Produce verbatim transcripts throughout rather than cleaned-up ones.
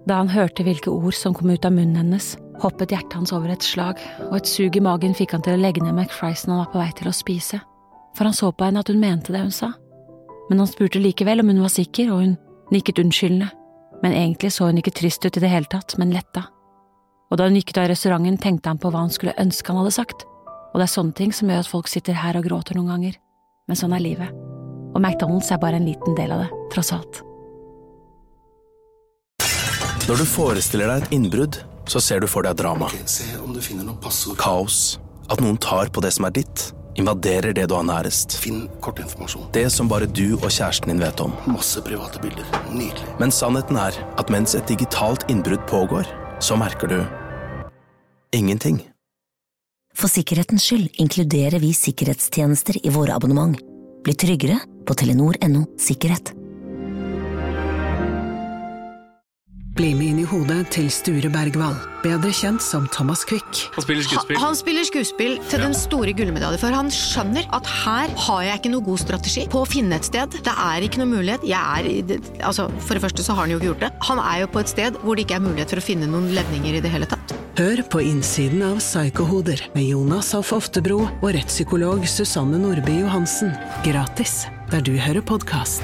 Da han hørte hvilke ord som kom ut av munnen hennes, hoppet hjertet hans over et slag, og et sug i magen fikk han til å legge ned McFriesen han var på vei til å spise, for han så på henne at hun mente det hun sa. Men han spurte likevel om hun var sikker, og hun nikket unnskyldende, men egentlig så hun ikke trist ut i det hele tatt, men letta. Og da hun gikk ut av restauranten, tenkte han på hva han skulle ønske han hadde sagt, og det er sånne ting som gjør at folk sitter her og gråter noen ganger, men sånn er livet. Og McDonald's er bare en liten del av det, tross alt. Når du forestiller deg et innbrudd, så ser du for deg drama. Okay, se om du finner noen passord. Kaos. At noen tar på det som er ditt. Invaderer det du har nærest. Finn kortinformasjon. Det som bare du og kjæresten din vet om. Masse private bilder. Nydelig. Men sannheten er at mens et digitalt innbrudd pågår, så merker du ingenting. For sikkerhetens skyld inkluderer vi sikkerhetstjenester i våre abonnement. Bli tryggere på telenor punktum no sikkerhet. Bli med inn i hodet til Sture Bergvall, bedre kjent som Thomas Quick. Han spiller skuespill. Han, han spiller skuespill til ja. Den store gullmedalje, for han skjønner at her har jeg ikke noe god strategi på å finne et sted. Det er ikke noe mulighet. Jeg er, altså, for det første så har han jo ikke gjort det. Han er jo på et sted hvor det ikke er mulighet for å finne noen levninger i det hele tatt. Hør på innsiden av Psykohoder med Jonas Alf Oftebro og rettspsykolog Susanne Nordby Johansen. Gratis, der du hører podcast.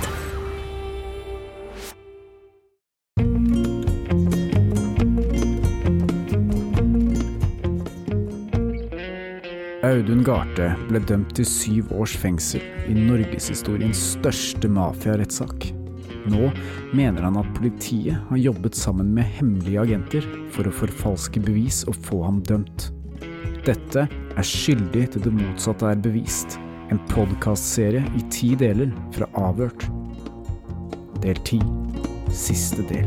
Audun Garthe ble dømt til syv års fengsel i Norgeshistoriens største mafia-rettssak. Nå mener han at politiet har jobbet sammen med hemmelige agenter for å forfalske bevis og få ham dømt. Dette er skyldig til det motsatte er bevist. En podcastserie i ti deler fra Avhørt. Del ti. Siste del.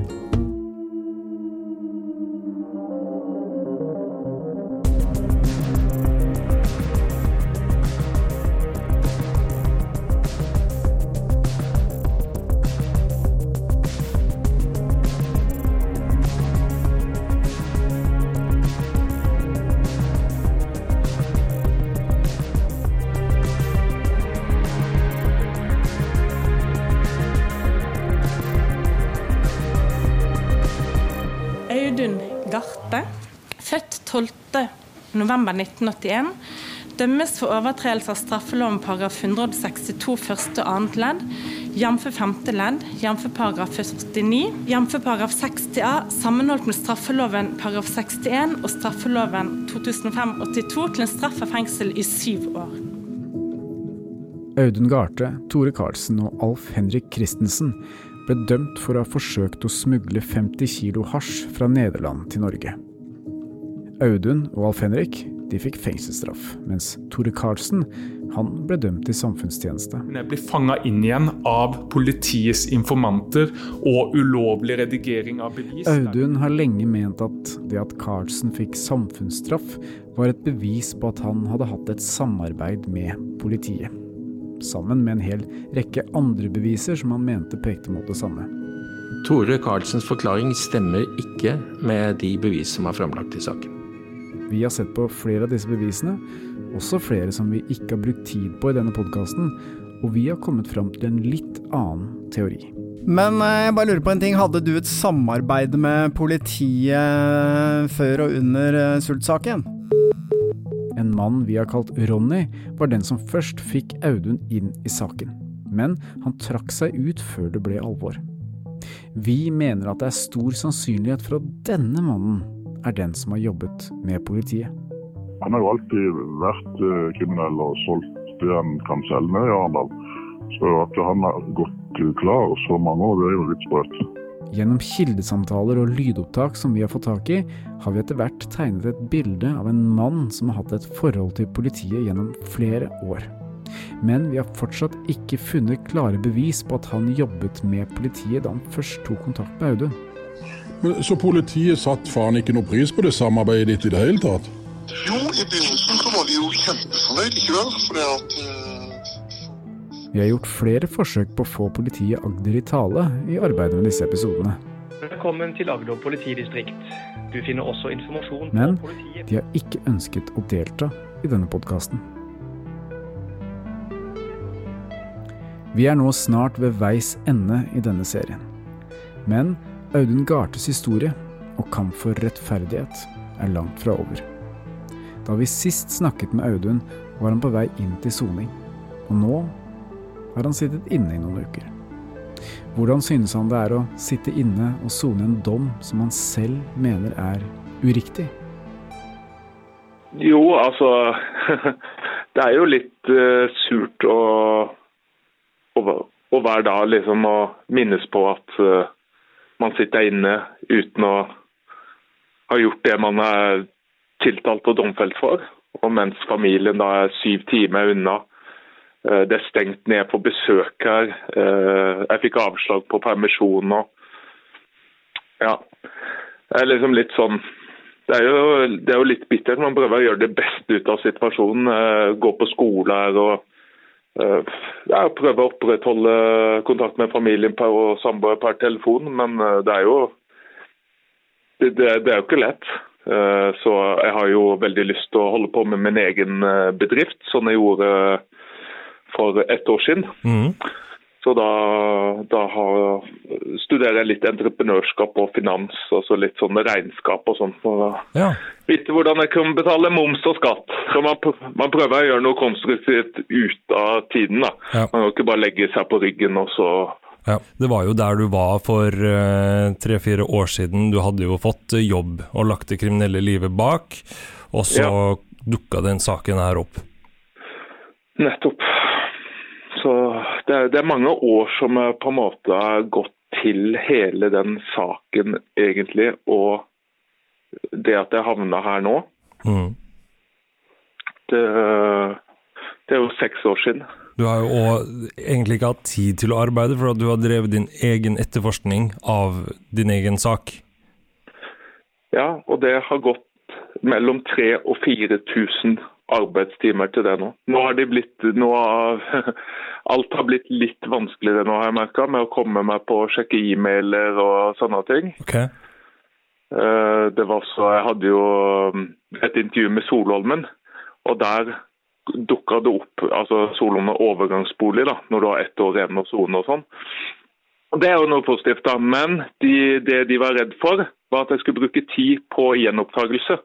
Audun Garthe, født tolvte november nitten åttien, dømmes for overtredelse av straffeloven paragraf hundre sekstito første og annet ledd, jf. femte ledd, jf. paragraf førtini, jf. paragraf seksti a, sammenholdt med straffeloven paragraf sekstien og straffeloven to tusen fem åttito til en straff av fengsel i syv år. Audun Garthe, Tore Karlsen og Alf Henrik Christensen ble dømt for å ha forsøkt å smugle femti kilo hasj fra Nederland til Norge. Audun og Alf Henrik, de fikk fengselsstraff, mens Tore Karlsen, han ble dømt til samfunnstjeneste. Jeg ble fanget inn igjen av politiets informanter og ulovlig redigering av bevis. Audun har lenge ment at det at Karlsen fikk samfunnsstraff var et bevis på at han hadde hatt et samarbeid med politiet. Sammen med en hel rekke andre beviser som han mente pekte mot det samme. Tore Karlsens forklaring stemmer ikke med de bevis som er fremlagt i saken. Vi har sett på flere av disse bevisene, også flere som vi ikke har brukt tid på i denne podcasten, og vi har kommet frem til en litt annen teori. Men jeg bare lurer på en ting, hadde du et samarbeid med politiet før og under Sult-saken? En mann vi har kalt Ronny var den som først fikk Audun inn i saken, men han trakk seg ut før det ble alvor. Vi mener at det er stor sannsynlighet for at denne mannen er den som har jobbet med politiet. Han har jo alltid vært kriminell og solgt det han kan selge ned i Arendal. Så at han har gått klar så mange år, det er jo litt sprøtt. Gjennom kildesamtaler og lydopptak som vi har fått tak i, har vi etter hvert tegnet et bilde av en mann som har hatt et forhold til politiet gjennom flere år. Men vi har fortsatt ikke funnet klare bevis på at han jobbet med politiet da han først tok kontakt med Audun. Men, så politiet satt faen ikke noe pris på det samarbeidet ditt i det hele tatt? Jo, i begynnelsen så var de jo kjempefornøyd, ikke vel? Fordi at... Uh... Vi har gjort flere forsøk på å få politiet Agder i tale i arbeidet med disse episodene. Velkommen til Agder politidistrikt. Du finner også informasjon Men på politiet. de har ikke ønsket å delta i denne podcasten. Vi er nå snart ved veis ende i denne serien. Men Audun Gartes historie og kamp for rettferdighet er langt fra over. Da vi sist snakket med Audun, var han på vei inn til soning, og nå har han sittet inne i noen uker. Hvordan synes han det er å sitte inne og sone en dom som han selv mener er uriktig? Jo, altså, det er jo litt uh, surt å, å, å være da liksom å minnes på at uh, man sitter inne uten å ha gjort det man er tiltalt og domfelt for, og mens familien da er syv timer unna. Uh, det er stengt ned på besøk her. Uh, jeg fikk avslag på permisjon og ja, det er liksom litt sånn. Det er, jo, det er jo litt bittert. Man prøver å gjøre det beste ut av situasjonen. Uh, gå på skole her og uh, ja, prøve å opprettholde kontakt med familien per, og samboer per telefon. Men uh, det er jo det, det, det er jo ikke lett. Uh, så jeg har jo veldig lyst til å holde på med min egen uh, bedrift, som jeg gjorde uh, for ett år siden. Mm. Så da, da har, studerer jeg litt entreprenørskap og finans, altså litt sånne regnskap og sånt, for å ja. vite hvordan jeg kan betale moms og skatt. Så man, man prøver å gjøre noe konstruktivt ut av tiden da. Ja. Man kan ikke bare legge seg på ryggen og så... Ja, det var jo der du var for uh, tre-fire år siden. Du hadde jo fått jobb og lagt det kriminelle livet bak, og så ja. dukket den saken her opp. Nettopp. Så det er, det er mange år som på en måte har gått til hele den saken egentlig, og det at jeg havnet her nå, mm. det, det er jo seks år siden. Du har jo også egentlig ikke hatt tid til å arbeide, for at du har drevet din egen etterforskning av din egen sak. Ja, og det har gått mellom tre og fire tusen arbeidstimer til det nå. Nå har det blitt, nå har, alt har blitt litt vanskeligere nå, har jeg merket, med å komme meg på å sjekke e-mailer og sånne ting. Okay. Det var så, jeg hadde jo et intervju med Solholmen, og der dukket det opp, altså Solholmen overgangsbolig da, når du har ett år igjen og sone og sånn. Det er jo noe positivt da, men de, det de var redd for, var at jeg skulle bruke tid på gjenopptagelse.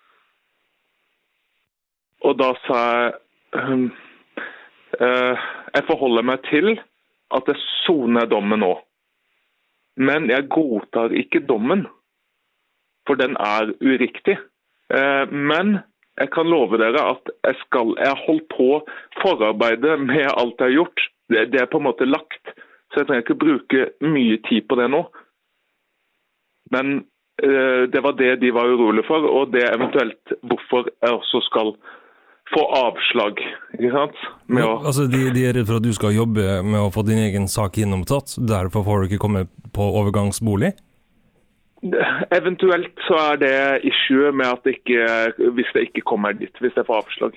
Og da sa jeg, um, uh, jeg forholder meg til at jeg soner dommen nå. Men jeg godtar ikke dommen, for den er uriktig. Uh, men jeg kan love dere at jeg skal, jeg har holdt på forarbeidet med alt jeg har gjort. Det, det er på en måte lagt, så jeg trenger ikke bruke mye tid på det nå. Men uh, det var det de var urolige for, og det er eventuelt hvorfor jeg også skal få avslag, ikke sant? Med å... Altså, de, de er redd for at du skal jobbe med å få din egen sak gjennomtatt, derfor får du ikke komme på overgangsbolig? Eventuelt så er det issue med at det ikke, hvis det ikke kommer dit, hvis jeg får avslag.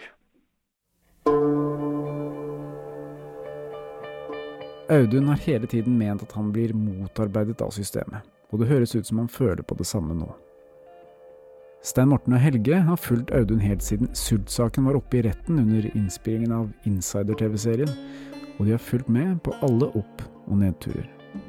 Audun har hele tiden ment at han blir motarbeidet av systemet, og det høres ut som han føler på det samme nå. Stein Morten og Helge har fulgt Audun helt siden Sult-saken var oppe i retten under innspillingen av Insider-T V-serien, og de har fulgt med på alle opp- og nedturer.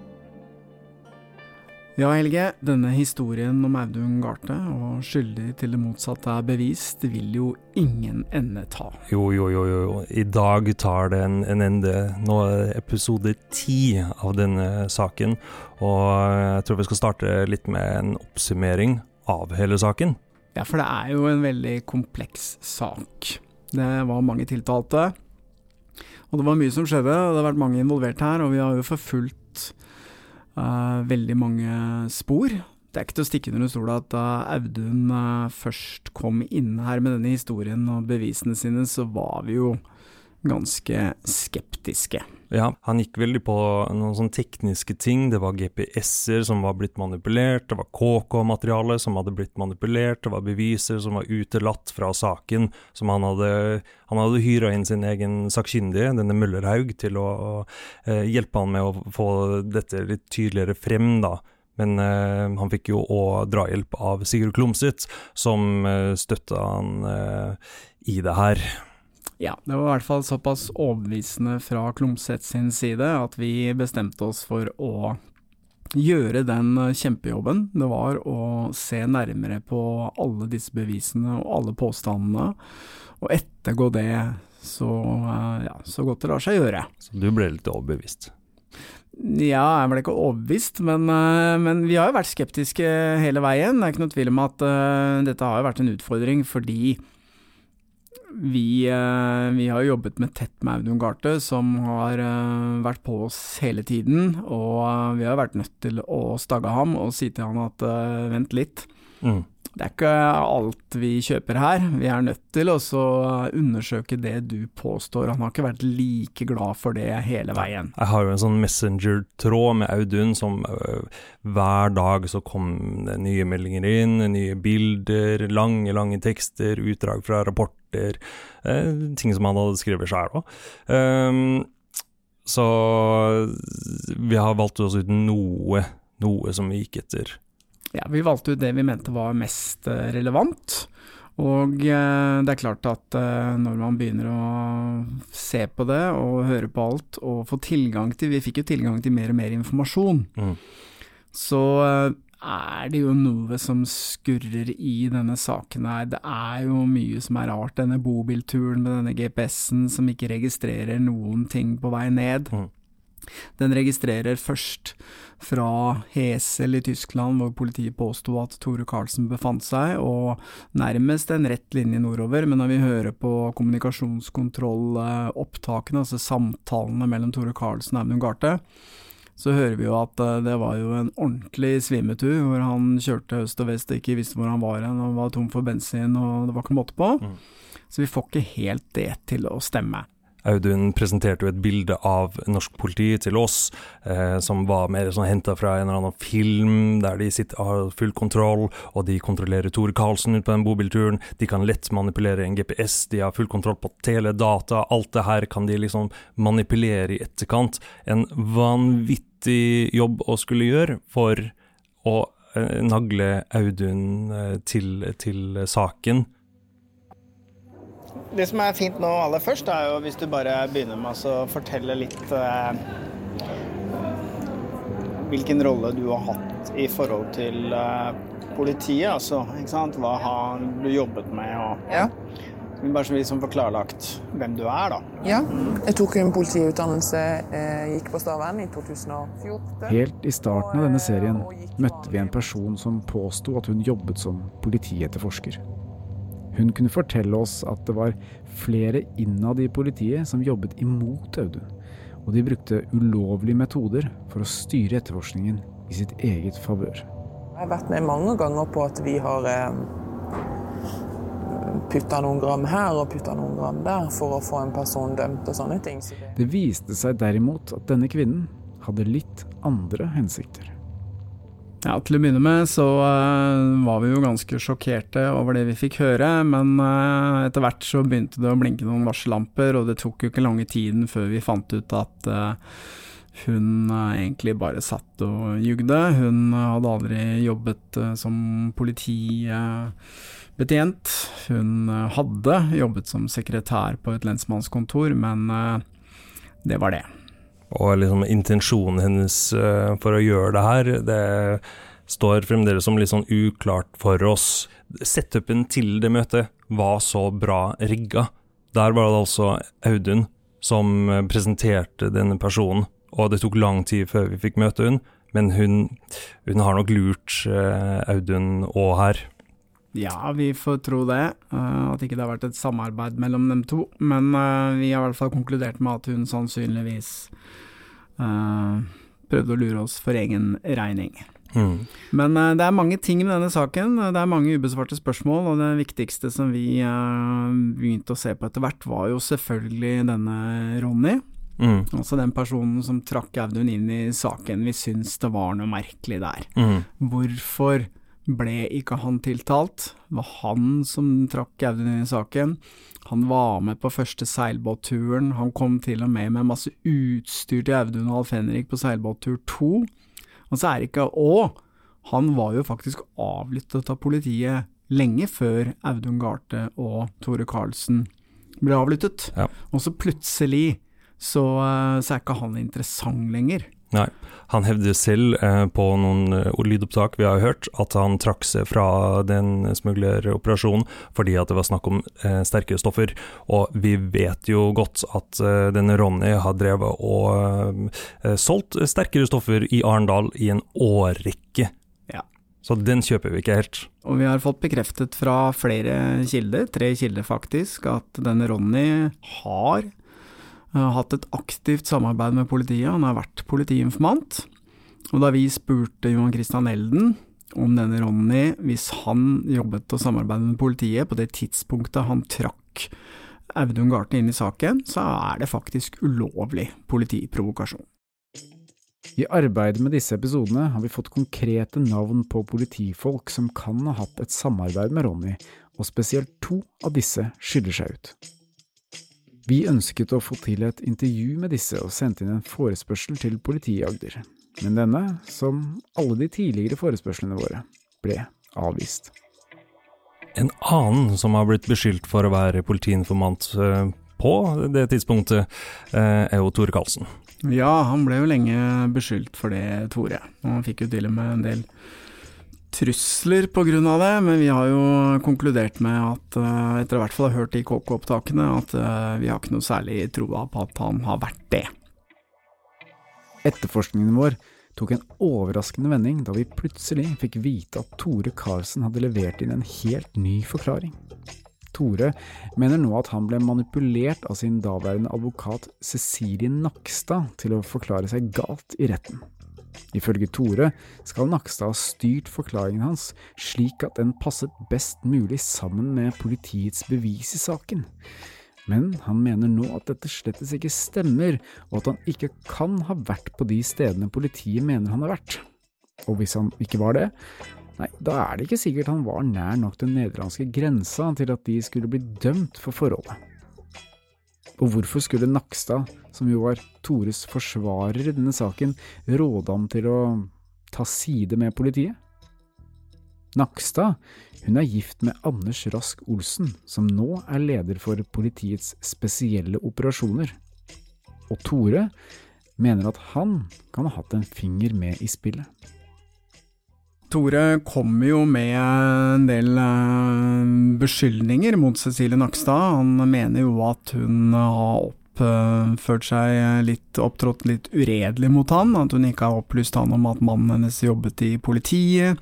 Ja, Helge, denne historien om Audun Garte og skyldig til det motsatte er bevist, vil jo ingen ende ta. Jo, jo, jo, jo. I dag tar det en, en ende. Nå er episode ti av denne saken, og jeg tror vi skal starte litt med en oppsummering av hele saken. Ja, for det er jo en veldig kompleks sak. Det var mange tiltalte, og det var mye som skjedde, og det har vært mange involvert her, og vi har jo forfulgt Uh, veldig mange spor. Det er ikke til å stikke under stol at da Audun uh, først kom inn her med denne historien og bevisene sine, så var vi jo ganske skeptiske. Ja, han gikk veldig på noen sånne tekniske ting. Det var G P S-er som var blitt manipulert, det var K K-materiale som hadde blitt manipulert, det var beviser som var utelatt fra saken, som han hadde, han hadde hyret inn sin egen sakkyndige, denne Møllerhaug, til å, å eh, hjelpe han med å få dette litt tydeligere frem da. Men eh, han fikk jo også drahjelp av Sigurd Klumset, som eh, støttet han eh, i det her. Ja, det var i hvert fall såpass overbevisende fra Klumset sin side at vi bestemte oss for å gjøre den kjempejobben det var å se nærmere på alle disse bevisene og alle påstandene, og ettergå det så, ja, så godt det lar seg gjøre. Så du ble litt overbevist? Ja, jeg ble ikke overbevist, men, men vi har jo vært skeptiske hele veien. Det er ikke noe tvil om at uh, dette har jo vært en utfordring, fordi vi, uh, vi har jobbet med tett med Audun Garthe, som har uh, vært på oss hele tiden, og uh, vi har vært nødt til å stagge ham og si til han at uh, vent litt. Mm. Det er ikke alt vi kjøper her. Vi er nødt til å undersøke det du påstår. Han har ikke vært like glad for det hele veien. Jeg har jo en sånn messenger-tråd med Audun som øh, hver dag så kom det nye meldinger inn, nye bilder, lange, lange tekster, utdrag fra rapporter, øh, ting som han hadde skrevet selv også. Um, så vi har valgt oss ut noe, noe som vi gikk etter. Ja, vi valgte ut det vi mente var mest relevant, og eh, det er klart at eh, når man begynner å se på det og høre på alt og få tilgang til, vi fikk jo tilgang til mer og mer informasjon, mm. så eh, er det jo noe som skurrer i denne saken her. Det er jo mye som er rart, denne bobilturen med denne G P S-en som ikke registrerer noen ting på vei ned. Mm. Den registrerer først fra Hesel i Tyskland, hvor politiet påstod at Tore Karlsen befant seg, og nærmest en rett linje nordover, men når vi hører på kommunikasjonskontrollopptakene, altså samtalene mellom Tore Karlsen og Audun Garthe, så hører vi jo at det var jo en ordentlig svimetur, hvor han kjørte øst og vest og ikke visste hvor han var hen, og var tom for bensin, og det var ikke måte på. Mm. Så vi får ikke helt det til å stemme. Audun presenterte jo et bilde av norsk politi til oss, eh, som var mer sånn hentet fra en eller annen film, der de sitter, har full kontroll, og de kontrollerer Tore Karlsen ut på den bobilturen, de kan lett manipulere en G P S, de har full kontroll på teledata, alt det her kan de liksom manipulere i etterkant. En vanvittig jobb å skulle gjøre for å eh, nagle Audun eh, til, til saken. Det som er fint nå aller først er jo hvis du bare begynner med å fortelle litt eh, hvilken rolle du har hatt i forhold til eh, politiet, altså, ikke sant? Hva har du jobbet med, og ja. Bare så vi som får klarlagt hvem du er da. Ja, jeg tok en politiutdannelse, eh, gikk på Stavern i to tusen og fjorten. Helt i starten av denne serien møtte vi en person som påstod at hun jobbet som politietterforsker. Hun kunne fortelle oss at det var flere innad i politiet som jobbet imot Audun, og de brukte ulovlige metoder for å styre etterforskningen i sitt eget favør. Jeg har vært med mange ganger på at vi har eh, puttet noen gram her og puttet noen gram der for å få en person dømt og sånne ting. Så det... det viste seg derimot at denne kvinnen hadde litt andre hensikter. Ja, til å begynne med så uh, var vi jo ganske sjokkerte over det vi fikk høre, men uh, etter hvert så begynte det å blinke noen varsellamper, og det tok jo ikke lange tiden før vi fant ut at uh, hun uh, egentlig bare satt og jugde. Hun uh, hadde aldri jobbet uh, som politibetjent. Uh, hun uh, hadde jobbet som sekretær på et lensmannskontor, men uh, det var det. Og liksom intensjonen hennes uh, for å gjøre det her, det står fremdeles som litt sånn uklart for oss. Setupen til det møtet var så bra rigga. Der var det altså Audun som presenterte denne personen, og det tok lang tid før vi fikk møte hun, men hun, hun har nok lurt uh, Audun og her. Ja, vi får tro det, uh, at ikke det har vært et samarbeid mellom dem to, men uh, vi har i hvert fall konkludert med at hun sannsynligvis uh, prøvde å lure oss for egen regning. Mm. Men uh, det er mange ting med denne saken, det er mange ubesvarte spørsmål, og det viktigste som vi uh, begynte å se på etter hvert var jo selvfølgelig denne Ronny. Mm. Altså den personen som trakk Audun inn i saken. Vi syns det var noe merkelig der. Mm. Hvorfor ble ikke han tiltalt? Det var han som trakk Audun inn i saken. Han var med på første seilbåtturen. Han kom til og med med masse utstyr til Audun og Alf Henrik på seilbåttur to. Og så er det ikke, og han var jo faktisk avlyttet av politiet lenge før Audun Garthe og Tore Karlsen ble avlyttet. Ja. Og så plutselig så, så er ikke han interessant lenger. Nei, han hevder selv eh, på noen eh, lydopptak vi har hørt at han trakk seg fra den smugleroperasjonen fordi at det var snakk om eh, sterkere stoffer. Og vi vet jo godt at eh, denne Ronny har drevet og eh, solgt sterkere stoffer i Arendal i en årrekke. Ja. Så den kjøper vi ikke helt. Og vi har fått bekreftet fra flere kilder, tre kilder faktisk, at denne Ronny har har hatt et aktivt samarbeid med politiet, han har vært politiinformant, og da vi spurte Johan Christian Elden om denne Ronny, hvis han jobbet og samarbeidet med politiet på det tidspunktet han trakk Audun Gartne inn i saken, så er det faktisk ulovlig politiprovokasjon. I arbeidet med disse episodene har vi fått konkrete navn på politifolk som kan ha hatt et samarbeid med Ronny, og spesielt to av disse skiller seg ut. Vi ønsket å få til et intervju med disse og sendte inn en forespørsel til politiet i Agder. Men denne, som alle de tidligere forespørslene våre, ble avvist. En annen som har blitt beskyldt for å være politiinformant på det tidspunktet, er jo Tore Karlsen. Ja, han ble jo lenge beskyldt for det, Tore. Og han fikk jo til og med en del trusler på grunn av det, men vi har jo konkludert med at, etter å hvert fall ha hørt i K K-opptakene, at vi har ikke noe særlig troa på at han har vært det. Etterforskningen vår tok en overraskende vending da vi plutselig fikk vite at Tore Karlsen hadde levert inn en helt ny forklaring. Tore mener nå at han ble manipulert av sin daværende advokat Cecilie Nakstad til å forklare seg galt i retten. Ifølge Tore skal Nakstad ha styrt forklaringen hans slik at den passet best mulig sammen med politiets bevis i saken. Men han mener nå at dette slettes ikke stemmer, og at han ikke kan ha vært på de stedene politiet mener han har vært. Og hvis han ikke var det, nei, da er det ikke sikkert han var nær nok den nederlandske grensa til at de skulle bli dømt for forholdet. Og hvorfor skulle Nakstad, som jo var Tores forsvarer i denne saken, råde ham til å ta side med politiet? Nakstad, hun er gift med Anders Rask Olsen, som nå er leder for politiets spesielle operasjoner. Og Tore mener at han kan ha hatt en finger med i spillet. Tore kommer jo med en del beskyldninger mot Cecilie Nakstad. Han mener jo at hun har oppført seg litt, opptrådt litt uredelig mot han, at hun ikke har opplyst han om at mannen hennes jobbet i politiet,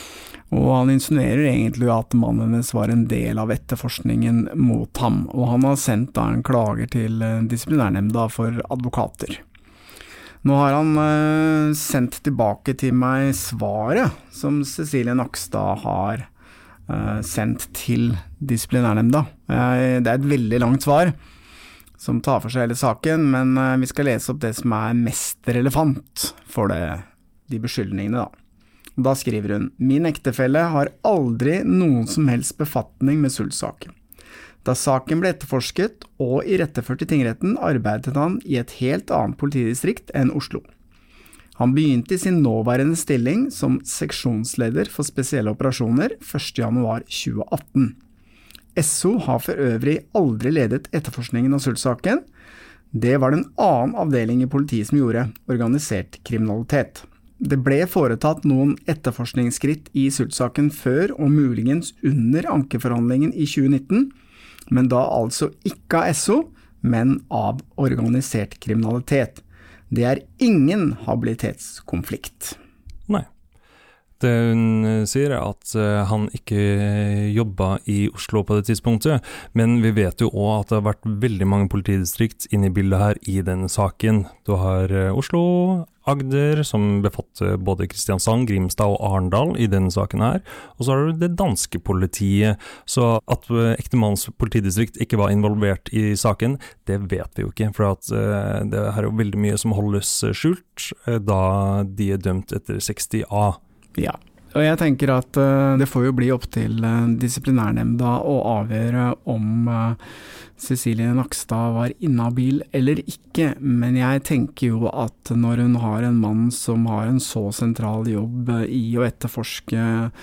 og han insinuerer egentlig at mannen hennes var en del av etterforskningen mot ham, og han har sendt da en klager til disiplinærnemnda for advokater. Nå har han uh, sendt tilbake til meg svaret som Cecilie Nakstad har uh, sendt til disiplinærnemnda. Uh, det er et veldig langt svar som tar for seg hele saken, men uh, vi skal lese opp det som er mest relevant for det, de beskyldningene da. Da skriver hun: «Min ektefelle har aldri noen som helst befatning med Sulz-saken. Da saken ble etterforsket og iretteført i tingretten, arbeidet han i et helt annet politidistrikt enn Oslo. Han begynte i sin nåværende stilling som seksjonsleder for spesielle operasjoner første januar tjue atten. S O har for øvrig aldri ledet etterforskningen av Sulz-saken. Det var det en annen avdeling i politiet som gjorde, organisert kriminalitet. Det ble foretatt noen etterforskningsskritt i Sulz-saken før og muligens under ankeforhandlingen i tjue nitten, men da altså ikke av S O, men av organisert kriminalitet. Det er ingen habilitetskonflikt.» Nei. Det hun sier er at han ikke jobbet i Oslo på det tidspunktet, men vi vet jo også at det har vært veldig mange politidistrikt inne i bildet her i denne saken. Du har Oslo, Agder, som befatt både Kristiansand, Grimstad og Arendal i denne saken her, og så har du det danske politiet. Så at ektemanns politidistrikt ikke var involvert i saken, det vet vi jo ikke, for at det her er jo veldig mye som holdes skjult da de er dømt etter seksti A. Ja, og jeg tenker at uh, det får jo bli opp til uh, disiplinærnemnda å avgjøre om uh, Cecilie Nakstad var inhabil eller ikke, men jeg tenker jo at når hun har en mann som har en så sentral jobb uh, i å etterforske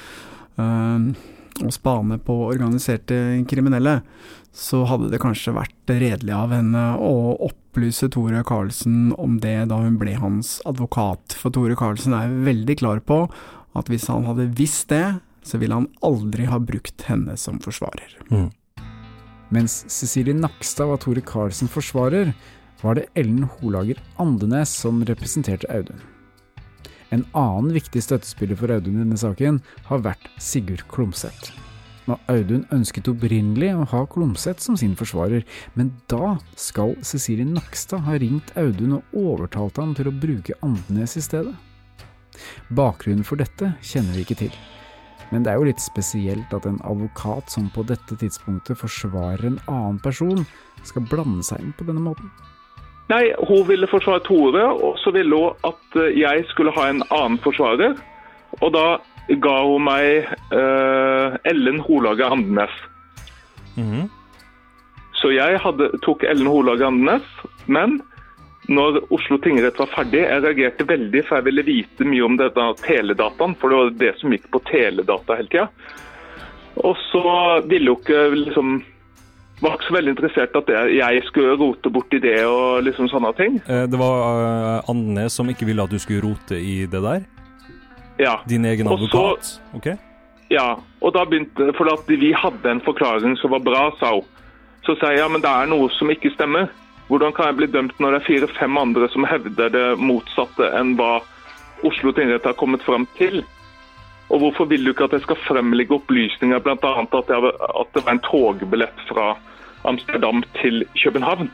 uh, og spane på organiserte kriminelle, så hadde det kanskje vært redelig av henne å opp opplyse Tore Karlsen om det da hun ble hans advokat, for Tore Karlsen er veldig klar på at hvis han hadde visst det, så ville han aldri ha brukt henne som forsvarer. Mm. Mens Cecilie Nakstad var Tore Karlsen forsvarer, var det Ellen Holager Andenes som representerte Audun. En annen viktig støttespiller for Audun i denne saken har vært Sigurd Klomsæt. Og Audun ønsket opprinnelig å ha Klomsæt som sin forsvarer, men da skal Cecilie Nakstad ha ringt Audun og overtalt ham til å bruke Andenes i stedet. Bakgrunnen for dette kjenner vi ikke til. Men det er jo litt spesielt at en advokat som på dette tidspunktet forsvarer en annen person, skal blande seg inn på denne måten. Nei, hun ville forsvare Tore, og så ville hun at jeg skulle ha en annen forsvarer. Og da ga hun meg uh, Ellen Holager Andenes. Mm-hmm. Så jeg hadde, tok Ellen Holager Andenes, men når Oslo tingrett var ferdig, jeg reagerte veldig, for jeg ville vite mye om dette teledataen, for det var det som gikk på teledata hele tiden. Og så ville hun ikke liksom... var ikke så veldig interessert at jeg skulle rote bort i det og liksom sånne ting. Det var uh, Andenes som ikke ville at du skulle rote i det der? Ja. Din egen og advokat? Så, ok. Ja, og da begynte, for at vi hadde en forklaring som var bra, sa hun. Så sa jeg, ja, men det er noe som ikke stemmer. Hvordan kan jeg bli dømt når det er fire-fem andre som hevder det motsatte enn hva Oslo tingrett har kommet frem til? Og hvorfor vil du ikke at jeg skal fremlegge opplysninger, blant annet at, jeg, at det var en togbillett fra Amsterdam til København?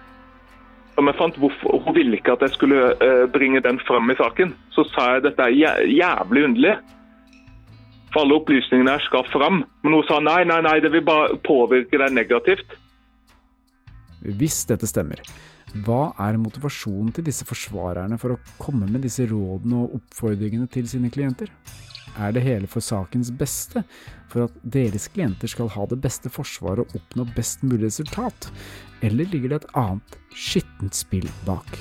Og jeg fant hvorfor, hun ville ikke at jeg skulle uh, bringe den frem i saken. Så sa jeg dette er jæ jævlig underlig. For alle opplysningene her skal frem. Men hun sa nei, nei, nei, det vil bare påvirke deg negativt. Hvis dette stemmer, hva er motivasjonen til disse forsvarerne for å komme med disse rådene og oppfordringene til sine klienter? Er det hele for sakens beste, for at deres klienter skal ha det beste forsvaret og oppnå best mulig resultat? Eller ligger det et annet skittent spill bak?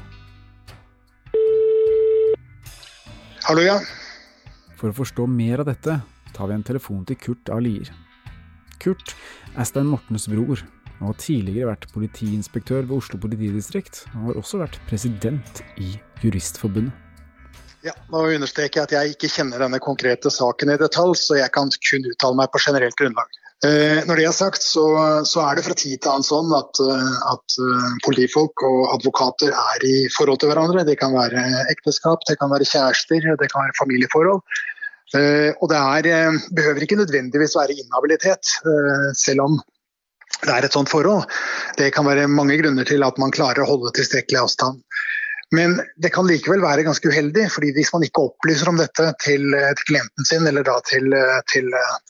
Hallo, ja. For å forstå mer av dette, tar vi en telefon til Kurt Alier. Kurt er Stein Mortens bror, og har tidligere vært politiinspektør ved Oslo politidistrikt, og har også vært president i Juristforbundet. Ja, nå understreker jeg at jeg ikke kjenner denne konkrete saken i detalj, så jeg kan kun uttale meg på generelt grunnlag. Eh, når det er sagt, så, så er det fra tid til annen sånn at, at politifolk og advokater er i forhold til hverandre. Det kan være ekteskap, det kan være kjærester, det kan være familieforhold. Eh, og det er, behøver ikke nødvendigvis være inhabilitet, eh, selv om det er et sånt forhold. Det kan være mange grunner til at man klarer å holde tilstrekkelig avstand. Men det kan likevel være ganske uheldig, fordi hvis man ikke opplyser om dette til, til klienten sin, eller da til, til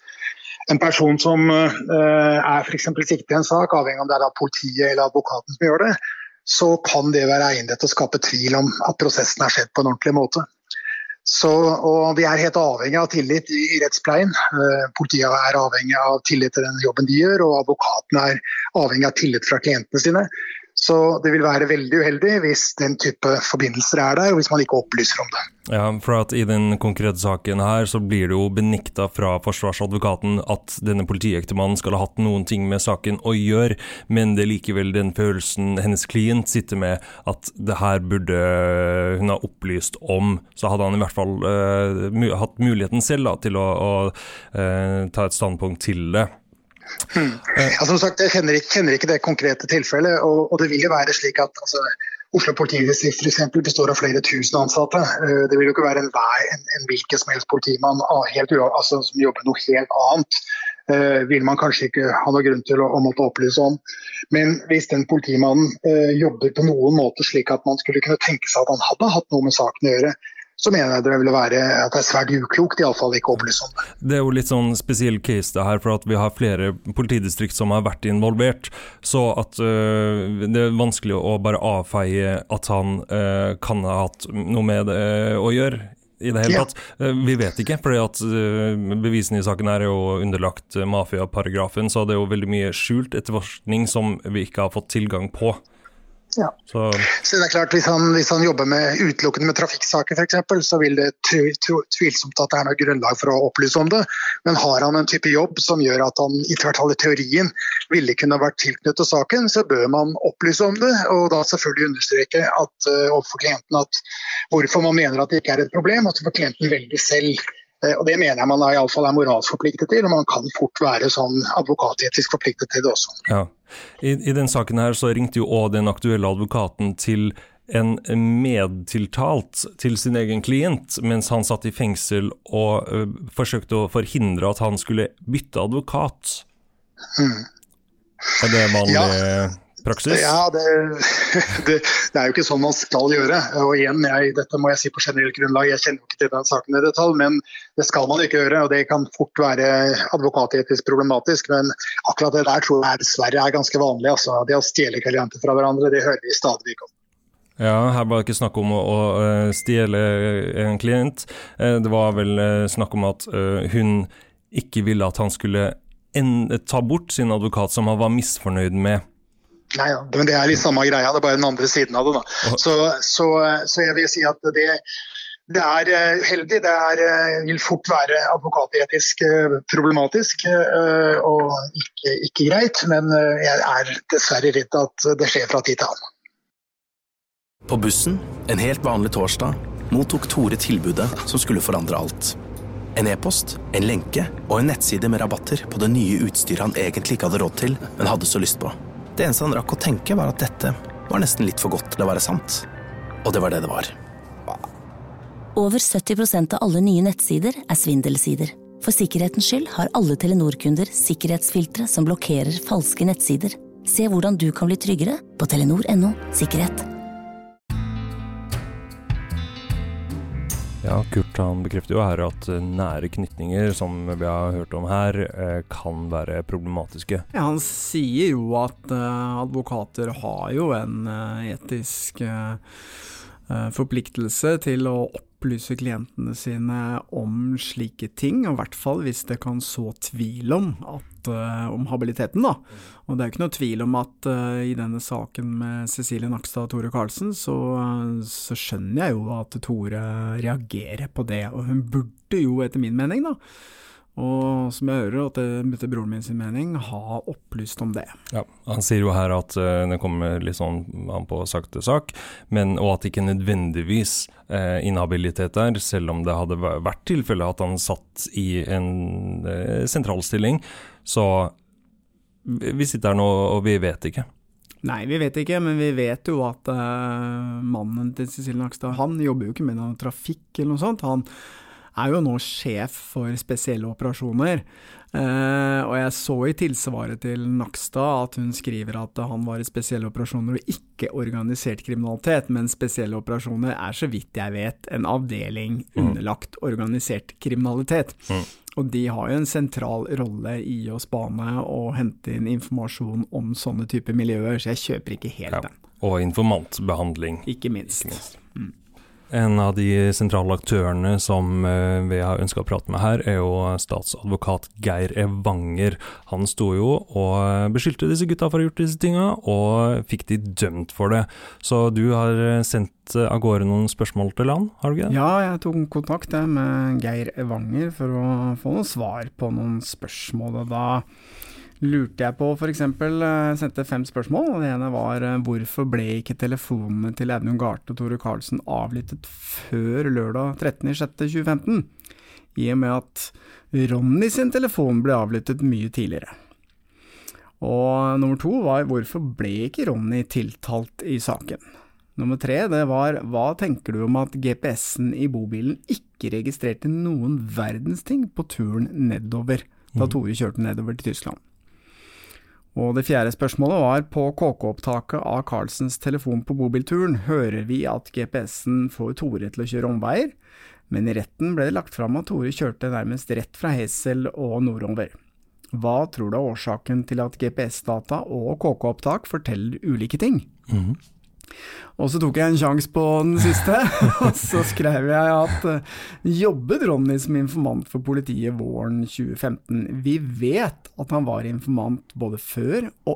en person som uh, er for eksempel siktet i en sak, avhengig om det er da politiet eller advokaten som gjør det, så kan det være egnet til å skape tvil om at prosessen er skjedd på en ordentlig måte. Så, og vi er helt avhengig av tillit i, i rettspleien. Uh, politiet er avhengig av tillit til den jobben de gjør, og advokaten er avhengig av tillit fra klientene sine. Så det vil være veldig uheldig hvis den type forbindelser er der, og hvis man ikke opplyser om det. Ja, for at i den konkrete saken her så blir det jo benikta fra forsvarsadvokaten at denne politiektemannen skal ha hatt noen ting med saken å gjøre, men det er likevel den følelsen hennes klient sitter med at det her burde hun ha opplyst om, så hadde han i hvert fall uh, hatt muligheten selv da, til å, å uh, ta et standpunkt til det. Hmm. Ja, som sagt, jeg kjenner ikke, kjenner ikke det konkrete tilfellet, og, og det vil jo være slik at altså, Oslo politidistrikt for eksempel består av flere tusen ansatte. Det vil jo ikke være en, en, en hvilken som helst politimann helt, altså, som jobber noe helt annet. Uh, vil man kanskje ikke ha noe grunn til å, å måtte opplyse om. Men hvis den politimannen uh, jobber på noen måte slik at man skulle kunne tenke seg at han hadde hatt noe med saken å gjøre, så mener jeg det vil være at det er svært uklokt i alle fall ikke å opplyse om det. Det er jo litt sånn spesiell case det her, for at vi har flere politidistrikt som har vært involvert, så at uh, det er vanskelig å bare avfeie at han uh, kan ha hatt noe med det uh, å gjøre i det hele tatt. Ja. Uh, vi vet ikke, fordi at uh, bevisene i saken er jo underlagt uh, mafiaparagrafen, så det er jo veldig mye skjult etterforskning som vi ikke har fått tilgang på. Ja. Så, så det er klart, hvis han, hvis han jobber med utelukkende med trafikksaker for eksempel, så vil det tvilsomt at det er noe grunnlag for å opplyse om det. Men har han en type jobb som gjør at han i hvert fall i teorien ville kunne vært tilknyttet saken, så bør man opplyse om det, og da selvfølgelig understreke at, uh, overfor klienten at hvorfor man mener at det ikke er et problem, at for klienten velger selv. Uh, og det mener jeg man er, i alle fall er moralsk forpliktet til, og man kan fort være sånn advokatetisk forpliktet til det også. Ja. I, I den saken her så ringte jo også den aktuelle advokaten til en medtiltalt til sin egen klient, mens han satt i fengsel og ø, forsøkte å forhindre at han skulle bytte advokat. Mm. Er det vanlig ja. praksis? Ja, det, det, det er jo ikke sånn man skal gjøre. Og igjen, jeg, dette må jeg si på generelt grunnlag, jeg kjenner jo ikke til den saken i detalj, men det skal man ikke gjøre, og det kan fort være advokatetisk problematisk, men akkurat det der tror jeg dessverre er ganske vanlig. Altså, det å stjele klienter fra hverandre, det hører vi stadig om. Ja, her var det ikke snakk om å, å stjele en klient. Det var vel snakk om at hun ikke ville at han skulle en, ta bort sin advokat som han var misfornøyd med. Nei, ja, men det er litt samme greia, det er bare den andre siden av det. Da. Så, så, så jeg vil si at det, det er uheldig, det er, vil fort være advokatetisk problematisk og ikke, ikke greit, men jeg er dessverre redd at det skjer fra tid til annen. På bussen, en helt vanlig torsdag, mottok Tore tilbudet som skulle forandre alt. En e-post, en lenke og en nettside med rabatter på det nye utstyret han egentlig ikke hadde råd til, men hadde så lyst på. Det eneste han rakk å tenke var at dette var nesten litt for godt til å være sant. Og det var det det var. Over sytti prosent av alle nye nettsider er svindelsider. For sikkerhetens skyld har alle Telenor-kunder sikkerhetsfiltre som blokkerer falske nettsider. Se hvordan du kan bli tryggere på telenor punktum no sikkerhet. Ja, Kurt han bekrefter jo her at nære knytninger, som vi har hørt om her, kan være problematiske. Ja, han sier jo at uh, advokater har jo en uh, etisk uh, forpliktelse til å opplyse klientene sine om slike ting, og i hvert fall hvis det kan så tvil om, at, uh, om habiliteten da. Og det er jo ikke noe tvil om at uh, i denne saken med Cecilie Nakstad og Tore Karlsen, så, uh, så skjønner jeg jo at Tore reagerer på det, og hun burde jo etter min mening da, og som jeg hører at det etter broren min sin mening, ha opplyst om det. Ja, han sier jo her at uh, det kommer litt sånn an på sak til sak, men, og at det ikke nødvendigvis uh, inhabilitet er, selv om det hadde vært tilfelle at han satt i en uh, sentralstilling, så vi sitter her nå og vi vet ikke. Nei, vi vet ikke, men vi vet jo at uh, mannen til Cecilie Nakstad, han jobber jo ikke med noe trafikk eller noe sånt, han er jo nå sjef for spesielle operasjoner, eh, og jeg så i tilsvaret til Nakstad at hun skriver at han var i spesielle operasjoner og ikke organisert kriminalitet, men spesielle operasjoner er så vidt jeg vet en avdeling underlagt organisert kriminalitet. Mm. Og de har jo en sentral rolle i å spane og hente inn informasjon om sånne typer miljøer, så jeg kjøper ikke helt ja. Den. Og informantbehandling. Ikke minst. Ikke minst. Mm. En av de sentrale aktørene som vi har ønsket å prate med her er jo statsadvokat Geir Evanger. Han sto jo og beskyldte disse gutta for å ha gjort disse tingene, og fikk de dømt for det. Så du har sendt av gårde noen spørsmål til han, har du ikke det? Ja, jeg tok kontakt med Geir Evanger for å få noen svar på noen spørsmål, og da lurte jeg på, for eksempel, jeg sendte fem spørsmål, og det ene var hvorfor ble ikke telefonene til Audun Garthe og Tore Karlsen avlyttet før lørdag trettende juni tjue femten, i og med at Ronny sin telefon ble avlyttet mye tidligere. Og nummer to var hvorfor ble ikke Ronny tiltalt i saken? Nummer tre, det var hva tenker du om at G P S-en i bobilen ikke registrerte noen verdens ting på turen nedover, da Tore kjørte nedover til Tyskland? Og det fjerde spørsmålet var, på K K-opptaket av Karlsens telefon på bobilturen hører vi at G P S-en får Tore til å kjøre omveier, men i retten ble det lagt fram at Tore kjørte nærmest rett fra Hesel og nordover. Hva tror du er årsaken til at G P S-data og K K-opptak forteller ulike ting? Mhm. Og så tok jeg en sjans på den siste, og så skrev jeg at uh, jobbet Ronny som informant for politiet våren tjue femten. Vi vet at han var informant både før og etter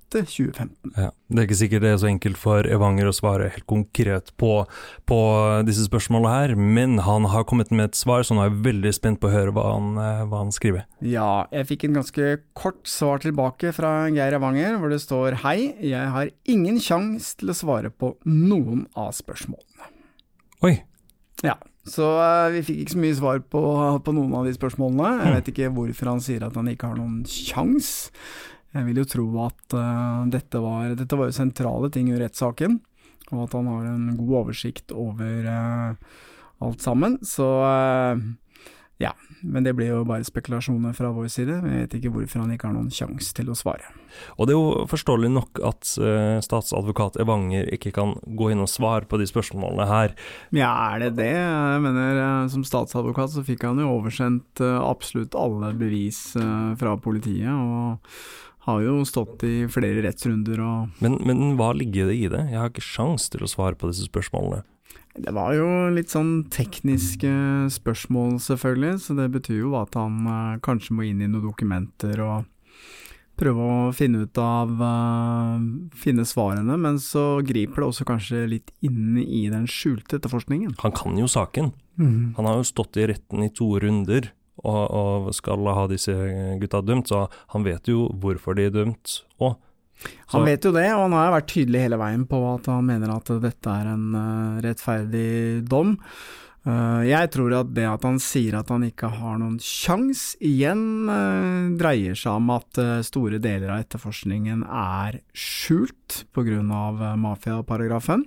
sjette tjue femten. Ja, det er ikke sikkert det er så enkelt for Evanger å svare helt konkret på, på disse spørsmålene her, men han har kommet med et svar, så nå er jeg veldig spent på å høre hva han, hva han skriver. Ja, jeg fikk en ganske kort svar tilbake fra Geir Evanger, hvor det står: Hei, jeg har ingen sjans til å svare på noen av spørsmålene. Oi! Ja, så uh, vi fikk ikke så mye svar på, på noen av de spørsmålene. Jeg vet ikke hvorfor han sier at han ikke har noen sjans. Jeg vil jo tro at uh, dette, var, dette var jo sentrale ting i rettssaken, og at han har en god oversikt over uh, alt sammen. Så uh, ja, men det blir jo bare spekulasjoner fra vår side. Jeg vet ikke hvorfor han ikke har noen sjans til å svare. Og det er jo forståelig nok at uh, statsadvokat Evanger ikke kan gå inn og svare på de spørsmålene her. Ja, er det det? Jeg mener, uh, som statsadvokat så fikk han jo oversendt uh, absolutt alle bevis uh, fra politiet, og har jo stått i flere rettsrunder. Og men, men hva ligger det i det? Jeg har ikke sjans til å svare på disse spørsmålene. Det var jo litt sånn tekniske spørsmål selvfølgelig, så det betyr jo at han uh, kanskje må inn i noen dokumenter og prøve å finne ut av, uh, finne svarene, men så griper det også kanskje litt inn i den skjulte etterforskningen. Han kan jo saken. Mm. Han har jo stått i retten i to runder, og, og skal ha disse gutta dømt, så han vet jo hvorfor de er dømt. Og, han vet jo det, og han har vært tydelig hele veien på at han mener at dette er en uh, rettferdig dom. Uh, jeg tror at det at han sier at han ikke har noen sjans, igjen uh, dreier seg om at uh, store deler av etterforskningen er skjult på grunn av uh, mafiaparagrafen.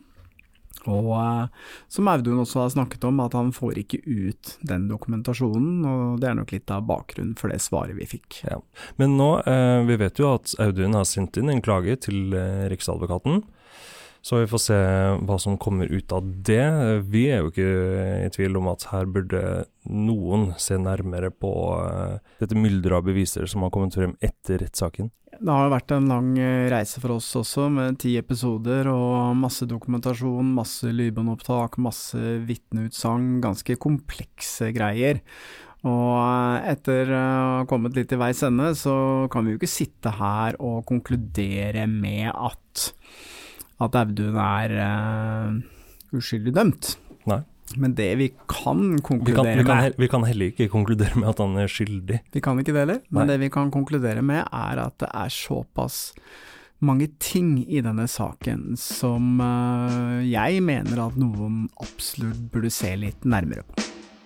Og uh, som Audun også har snakket om, at han får ikke ut den dokumentasjonen, og det er nok litt av bakgrunnen for det svaret vi fikk. Ja. Men nå, uh, vi vet jo at Audun har sendt inn en klage til uh, Riksadvokaten, så vi får se hva som kommer ut av det. Vi er jo ikke i tvil om at her burde noen se nærmere på uh, dette myldret av beviser som har kommet frem etter rettssaken. Det har jo vært en lang reise for oss også, med ti episoder og masse dokumentasjon, masse lydbåndopptak, masse vitneutsagn, ganske komplekse greier. Og etter å ha kommet litt i veis ende, så kan vi jo ikke sitte her og konkludere med at, at Audun er uh, uskyldig dømt. Nei. Men det vi kan konkludere vi kan, vi kan, med... Vi kan heller ikke konkludere med at han er skyldig. Vi kan ikke det heller, men Nei. Det vi kan konkludere med er at det er såpass mange ting i denne saken som uh, jeg mener at noen absolutt burde se litt nærmere på.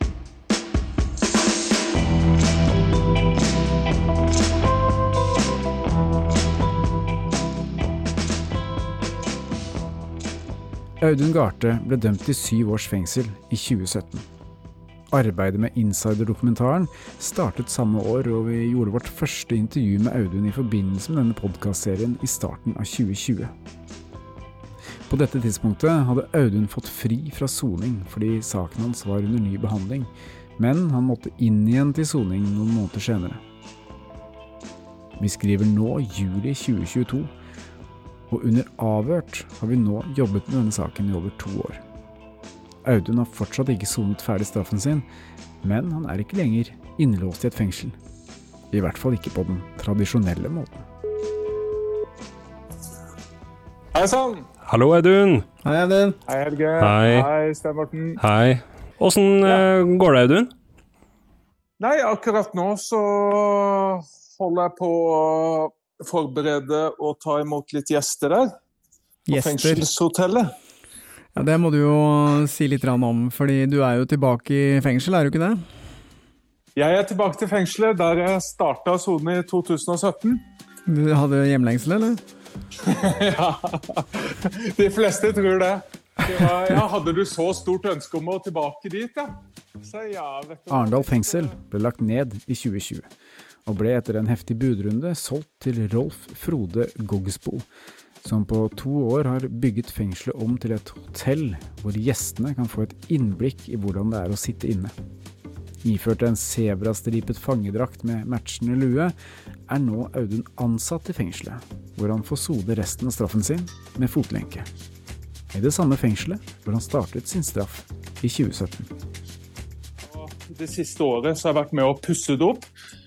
Audun Garthe ble dømt til syv års fengsel i tjue sytten. Arbeidet med Insider-dokumentaren startet samme år, og vi gjorde vårt første intervju med Audun i forbindelse med denne podcastserien i starten av tjue tjue. På dette tidspunktet hadde Audun fått fri fra soning fordi saken hans var under ny behandling, men han måtte inn igjen til soning noen måneder senere. Vi skriver nå juli tjue tjueto, og under avhørt har vi nå jobbet med denne saken i over to år. Audun har fortsatt ikke sonet ferdig straffen sin, men han er ikke lenger innelåst i et fengsel. I hvert fall ikke på den tradisjonelle måten. Hei sann! Hallo Audun! Hei Audun! Hei Helge! Hei! Hei Stein Morten! Hei! Hvordan ja. uh, går det Audun? Nei, akkurat nå så holder jeg på forberede og ta imot litt gjester der på gjester. Fengselshotellet. Ja, det må du jo si litt om, fordi du er jo tilbake i fengsel, er du ikke det? Jeg er tilbake til fengselet der jeg startet sonen i to tusen og sytten. Du hadde hjemlengsel, eller? Ja, de fleste tror det. Ja, ja, hadde du så stort ønske om å tilbake dit, ja? Så ja, vet du. Arendal fengsel ble lagt ned i tjue tjue. Og ble etter en heftig budrunde solgt til Rolf Frode Gogsbo, som på to år har bygget fengselet om til et hotell hvor gjestene kan få et innblikk i hvordan det er å sitte inne. Iført en zebrastripet fangedrakt med matchende lue, er nå Audun ansatt i fengselet, hvor han får sode resten av straffen sin med fotlenke. I det samme fengselet hvor han startet sin straff i tjue sytten. Det siste året så har jeg vært med å pusse det opp,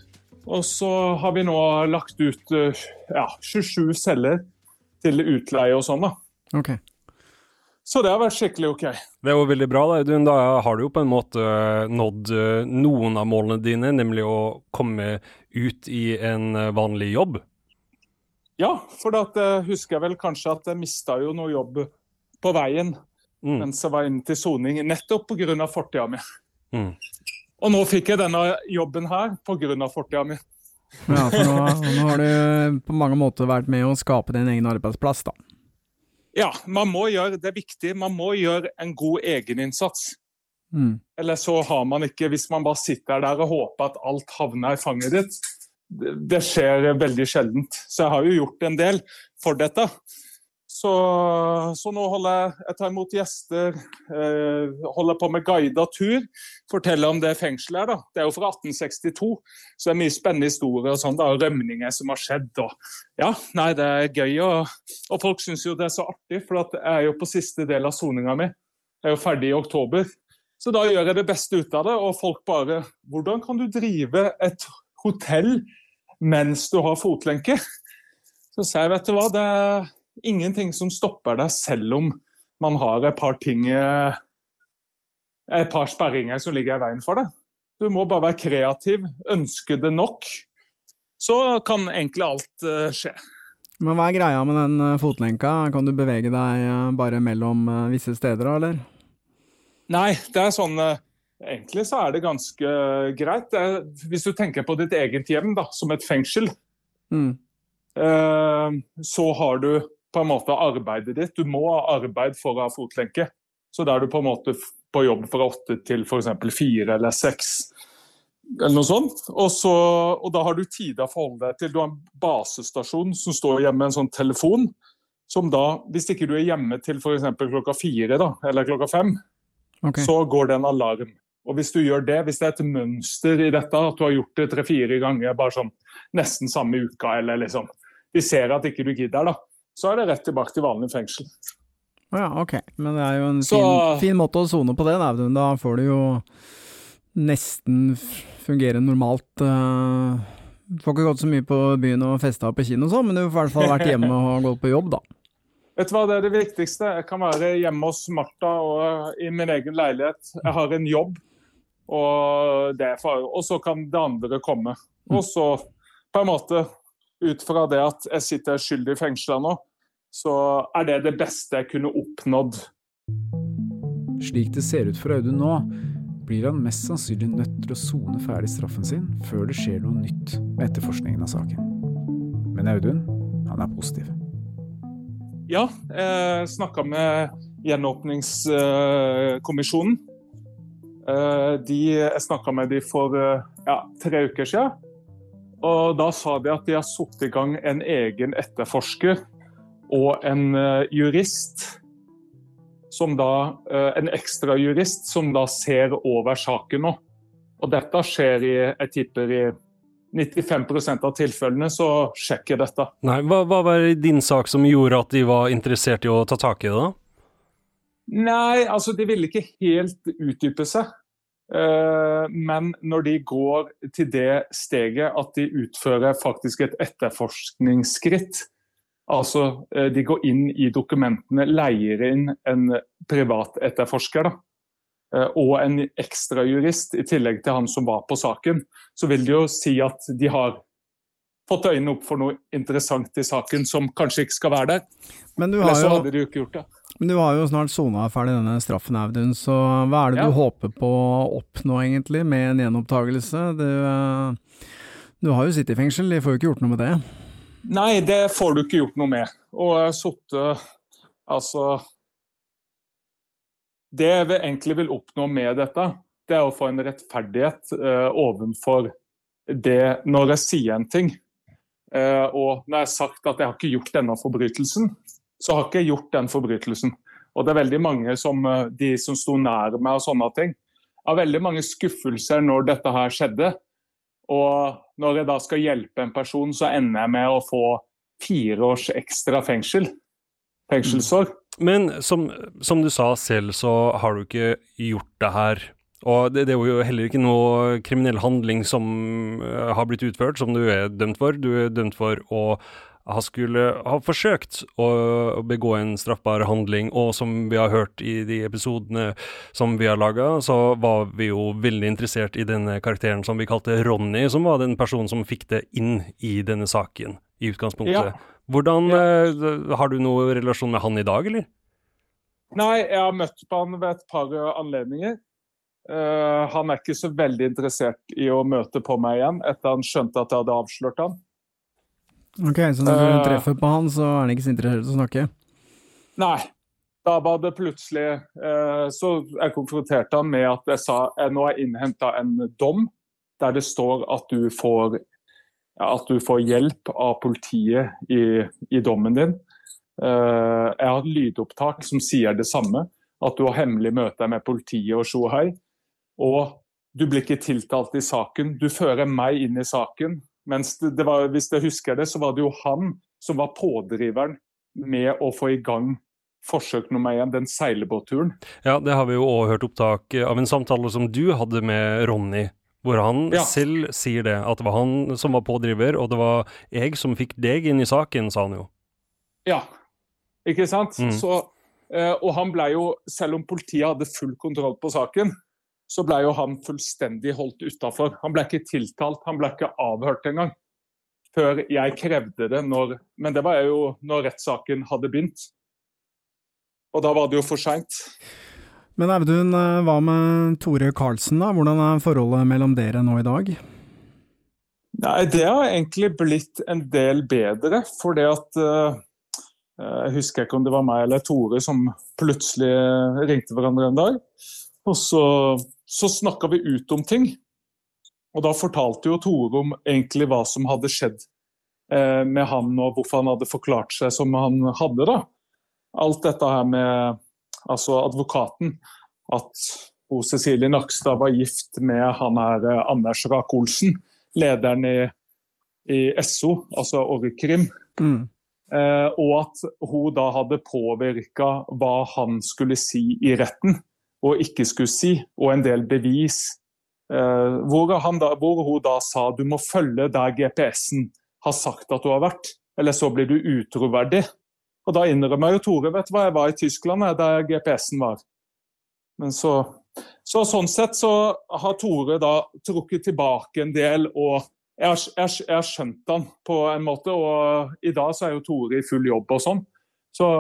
Og så har vi nå lagt ut ja, tjuesju celler til utleie og sånn da. Ok. Så det har vært skikkelig ok. Det er jo veldig bra da, Audun. Da har du jo på en måte nådd noen av målene dine, nemlig å komme ut i en vanlig jobb. Ja, for da husker jeg vel kanskje at jeg mistet jo noe jobb på veien mm. mens jeg var inne til soning, nettopp på grunn av fortida mi. Mm. Og nå fikk jeg denne jobben her på grunn av fortida mi. Ja, for nå, nå har du på mange måter vært med å skape din egen arbeidsplass da. Ja, man må gjøre det viktig. Man må gjøre en god egeninnsats. Mm. Eller så har man ikke, hvis man bare sitter der og håper at alt havner i fanget ditt. Det, det skjer veldig sjeldent. Så jeg har jo gjort en del for dette. Så, så nå holder jeg, jeg tar imot gjester, eh, holder på med guidet tur, forteller om det fengselet her da. Det er jo fra atten sekstito, så det er mye spennende historier og sånn da, og rømninger som har skjedd. Og, ja, nei, det er gøy, og, og folk synes jo det er så artig, for at jeg er jo på siste del av soningen min. Jeg er jo ferdig i oktober, så da gjør jeg det beste ut av det, og folk bare, hvordan kan du drive et hotell mens du har fotlenke? Så sier jeg, vet du hva, det er ingenting som stopper deg selv om man har et par ting, et par sperringer som ligger i veien for deg. Du må bare være kreativ, ønske det nok, så kan egentlig alt skje. Men hva er greia med den fotlenka? Kan du bevege deg bare mellom visse steder, eller? Nei, det er sånn, egentlig så er det ganske greit. Det er, hvis du tenker på ditt eget hjem da, som et fengsel, mm. så har du på en måte arbeidet ditt. Du må ha arbeid for å ha fotlenke. Så da er du på en måte på jobb fra åtte til for eksempel fire eller seks, eller noe sånt. Og, så, og da har du tid å forholde deg til. Du har en basestasjon som står hjemme med en sånn telefon, som da, hvis ikke du er hjemme til for eksempel klokka fire da, eller klokka fem, okay. så går det en alarm. Og hvis du gjør det, hvis det er et mønster i dette, at du har gjort det tre-fire ganger, bare sånn nesten samme uka, eller liksom, vi ser at ikke du gidder da, så er det rett tilbake til vanlig fengsel. Ja, ok. Men det er jo en så, fin, fin måte å zone på det, da. Da får du jo nesten fungere normalt. Uh, får ikke gått så mye på byen og festet på kino og sånn, men du får i hvert fall vært hjemme og gått på jobb, da. Vet du hva, det er det viktigste. Jeg kan være hjemme hos Martha og i min egen leilighet. Jeg har en jobb, og, det er for, og så kan det andre komme. Og så på en måte, ut fra det at jeg sitter skyldig i fengslet nå, så er det det beste jeg kunne oppnådd. Slik det ser ut for Audun nå, blir han mest sannsynlig nødt til å sone ferdig straffen sin før det skjer noe nytt med etterforskningen av saken. Men Audun, han er positiv. Ja, jeg snakket med gjenåpningskommisjonen. De, jeg snakket med de for ja, tre uker siden. Og da sa de at de har satt i gang en egen etterforsker og en uh, jurist, som da, uh, en ekstra jurist, som da ser over saken nå. Og dette skjer i, jeg tipper i nittifem prosent av tilfellene, så sjekker dette. Nei, hva, hva var det i din sak som gjorde at de var interessert i å ta tak i det da? Nei, altså de ville ikke helt utdype seg. Uh, men når de går til det steget at de utfører faktisk et etterforskningsskritt, altså uh, de går inn i dokumentene, leier inn en privat etterforsker da, uh, og en ekstra jurist i tillegg til han som var på saken, så vil de jo si at de har fått øynene opp for noe interessant i saken som kanskje ikke skal være der. Men du har Eller så jo... hadde de jo ikke gjort det. Men du har jo snart sonet ferdig denne straffen, Audun, så hva er det ja. du håper på å oppnå egentlig med en gjenopptagelse? Du, du har jo sittet i fengsel, de får jo ikke gjort noe med det. Nei, det får du ikke gjort noe med. Og jeg sitte, altså, det jeg egentlig vil oppnå med dette, det er å få en rettferdighet uh, ovenfor det når jeg sier en ting. Uh, og når jeg har sagt at jeg har ikke gjort denne forbrytelsen, så har ikke jeg gjort den forbrytelsen. Og det er veldig mange som, de som stod nær meg og sånne ting, har veldig mange skuffelser når dette her skjedde. Og når jeg da skal hjelpe en person, så ender jeg med å få fire års ekstra fengsel. Fengselsår. Men som, som du sa selv, så har du ikke gjort det her Og det, det er jo heller ikke noe kriminell handling som uh, har blitt utført, som du er dømt for. Du er dømt for å ha skulle ha forsøkt å begå en straffbar handling, og som vi har hørt i de episodene som vi har laget, så var vi jo veldig interessert i denne karakteren som vi kalte Ronny, som var den personen som fikk det inn i denne saken, i utgangspunktet. Ja. Hvordan, ja. Har du noen relasjon med han i dag, eller? Nei, jeg har møtt på han ved et par anledninger. Uh, han er ikke så veldig interessert i å møte på meg igjen, etter han skjønte at jeg hadde avslørt han. Ok, så når du treffer på han, så er han ikke så interessert i å snakke? Nei, da var det plutselig, eh, så jeg konfronterte han med at jeg sa, jeg nå har innhentet en dom, der det står at du får, at du får hjelp av politiet i, i dommen din. Eh, jeg har et lydopptak som sier det samme, at du har hemmelig møte med politiet og Shohei, og du blir ikke tiltalt i saken, du fører meg inn i saken. Mens det, det var, hvis jeg husker det, så var det jo han som var pådriveren med å få i gang forsøk nummer igjen, den seilebåtturen. Ja, det har vi jo også hørt opptak av en samtale som du hadde med Ronny, hvor han ja. selv sier det, at det var han som var pådriver, og det var jeg som fikk deg inn i saken, sa han jo. Ja, ikke sant? Mm. Så, og han ble jo, selv om politiet hadde full kontroll på saken, så ble jo han fullstendig holdt utenfor. Han ble ikke tiltalt, han ble ikke avhørt engang, før jeg krevde det, når, men det var jo når rettssaken hadde begynt. Og da var det jo for sent. Men Audun, hva med Tore Karlsen da? Hvordan er forholdet mellom dere nå i dag? Nei, det har egentlig blitt en del bedre, for det at, uh, jeg husker ikke om det var meg eller Tore som plutselig ringte hverandre en dag, og så så snakket vi ut om ting. Og da fortalte jo Tore om egentlig hva som hadde skjedd eh, med han, og hvorfor han hadde forklart seg som han hadde da. Alt dette her med altså advokaten, at hun Cecilie Nakstad var gift med han her eh, Anders Rak-Olsen, lederen i, i S O, altså Orkrim. Mm. Eh, og at hun da hadde påvirket hva han skulle si i retten, og ikke skulle si, og en del bevis, eh, hvor, han da, hvor hun da sa du må følge der G P S-en har sagt at du har vært, eller så blir du utroverdig. Og da innrømmer jo Tore, vet du hva, jeg var i Tyskland, der G P S-en var. Men så, så sånn sett så har Tore da trukket tilbake en del, og jeg har, jeg, jeg har skjønt han på en måte, og i dag så er jo Tore i full jobb og sånn. Så...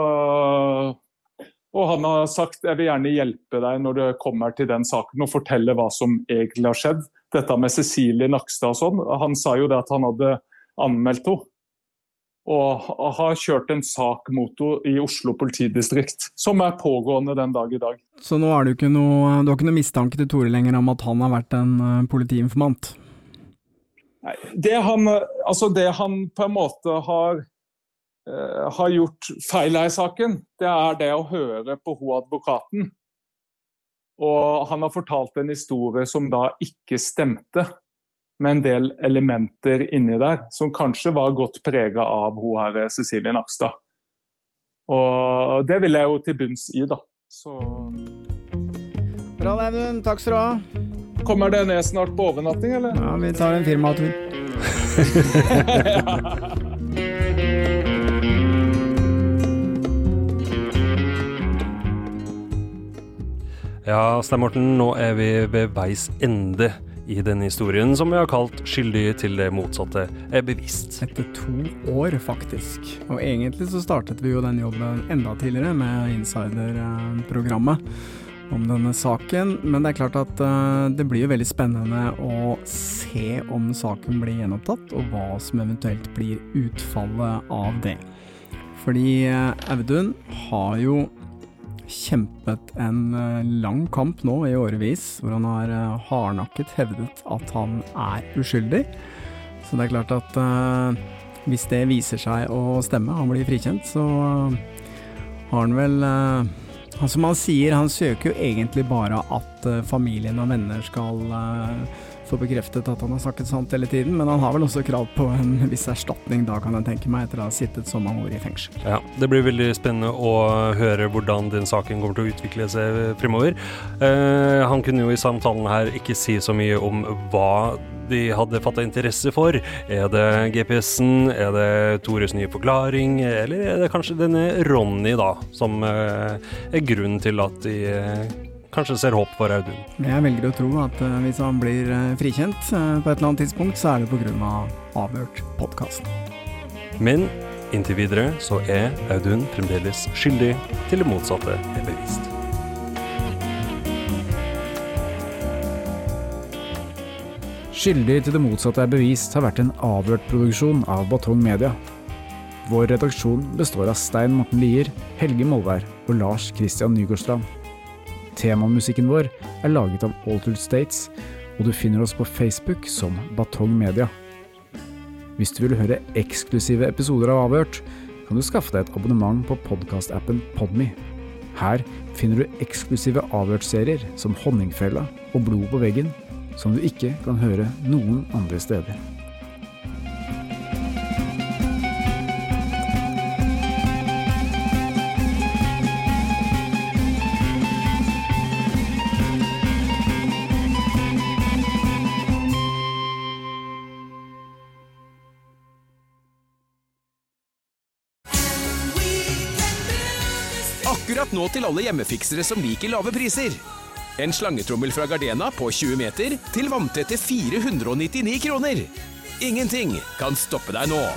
Og han har sagt, jeg vil gjerne hjelpe deg når du kommer til den saken og fortelle hva som egentlig har skjedd. Dette med Cecilie Nakstad og sånn. Han sa jo det at han hadde anmeldt henne. Og har kjørt en sak mot henne i Oslo politidistrikt, som er pågående den dag i dag. Så nå er det ikke noe, du har ikke noe mistanke til Tore lenger om at han har vært en uh, politiinformant? Nei, det han, altså det han på en måte har... har gjort feil i saken, det er det å høre på hun advokaten. Og han har fortalt en historie som da ikke stemte, med en del elementer inni der, som kanskje var godt preget av hun her, Cecilie Nakstad. Og det vil jeg jo til bunns i da. Så... Bra, Audun. Takk skal du ha. Kommer det ned snart på overnatting, eller? Ja, vi tar en firmatur. Ja. Ja, Stein Morten, nå er vi ved veis ende i denne historien, som vi har kalt skyldig til det motsatte er bevisst. Etter to år, faktisk. Og egentlig så startet vi jo den jobben enda tidligere med Insider-programmet om denne saken, men det er klart at uh, det blir jo veldig spennende å se om saken blir gjenopptatt, og hva som eventuelt blir utfallet av det. Fordi uh, Audun har jo kjempet en lang kamp nå i årevis, hvor han har hardnakket hevdet at han er uskyldig. Så det er klart at uh, hvis det viser seg å stemme, han blir frikjent, så uh, har han vel, uh, som han sier, han søker jo egentlig bare at uh, familien og venner skal uh, får bekreftet at han har snakket sant hele tiden, men han har vel også krav på en viss erstatning, da kan jeg tenke meg, etter å ha sittet så mange år i fengsel. Ja, det blir veldig spennende å høre hvordan den saken kommer til å utvikle seg fremover. Eh, han kunne jo i samtalen her ikke si så mye om hva de hadde fattet interesse for. Er det G P S-en? Er det Tores nye forklaring? Eller er det kanskje denne Ronny da, som eh, er grunnen til at de eh, kanskje ser håp for Audun? Jeg velger å tro at uh, hvis han blir uh, frikjent uh, på et eller annet tidspunkt, så er det på grunn av avhørt podcasten. Men inntil videre så er Audun fremdeles skyldig til det motsatte er bevist. Skyldig til det motsatte er bevist har vært en avhørt produksjon av Batong Media. Vår redaksjon består av Stein Morten Lier, Helge Molvær og Lars Christian Nygårdstrand. Temamusikken vår er laget av Altered States, og du finner oss på Facebook som Batong Media. Hvis du vil høre eksklusive episoder av Avhørt, kan du skaffe deg et abonnement på podcast-appen Podme. Her finner du eksklusive avhørt-serier som Honningfella og Blod på veggen, som du ikke kan høre noen andre steder. Akkurat nå til alle hjemmefiksere som liker lave priser. En slangetrommel fra Gardena på tjue meter til vanntette fire hundre og nittini kroner. Ingenting kan stoppe deg nå.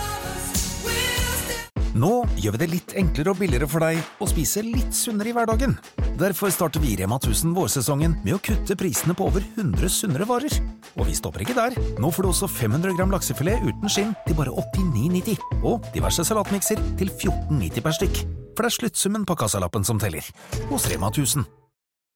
Nå gjør vi det litt enklere og billigere for deg å spise litt sunnere i hverdagen. Derfor starter vi Rema tusen vårsesongen med å kutte prisene på over hundre sunnere varer. Og vi stopper ikke der. Nå får du også fem hundre gram laksefilet uten skinn til bare åttini nitti. Og diverse salatmikser til fjorten nitti per stykk. For det er sluttsummen på kassalappen som teller. Hos Rema tusen.